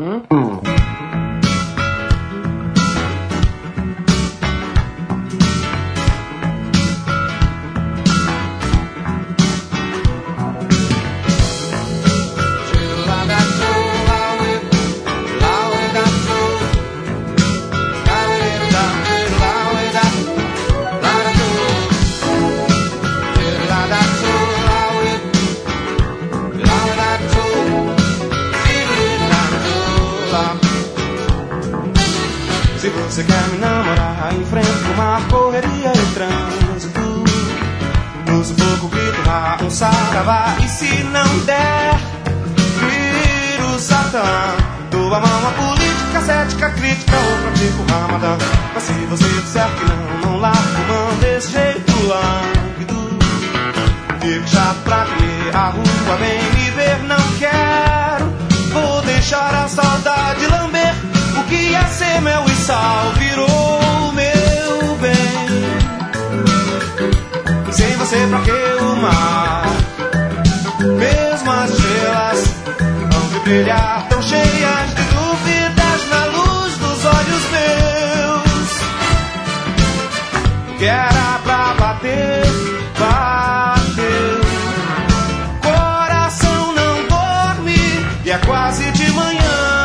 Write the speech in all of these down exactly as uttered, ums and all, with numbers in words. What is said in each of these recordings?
Hum? Se você quer me namorar, enfrenta uma correria e trânsito. No sufoco grito lá um saravá. E se não der, vira o satã. Dou a mão à política, cética, crítica ou pratico o ramadã. Mas se você disser que não, não largo mão desse jeito lânguido. Fico chato pra comer a rua, vem me ver, não quero. Vou deixar a saudade lamber. O que ia ser mel e sal virou meu bem. Sem você pra que o mar? Mesmo as estrelas vão de brilhar tão cheias de dúvidas na luz dos olhos meus. O que era pra bater, bateu. Coração não dorme e é quase de manhã.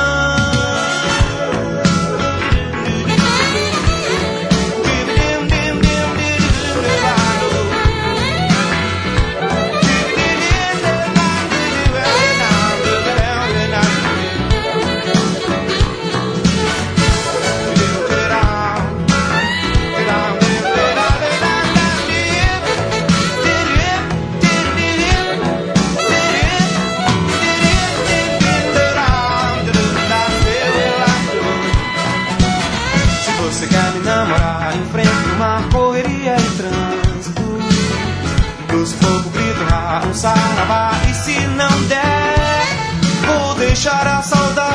Você quer me namorar, enfrenta uma correria e trânsito. No sufoco grito lá um saravá. E se não der, vou deixar a saudade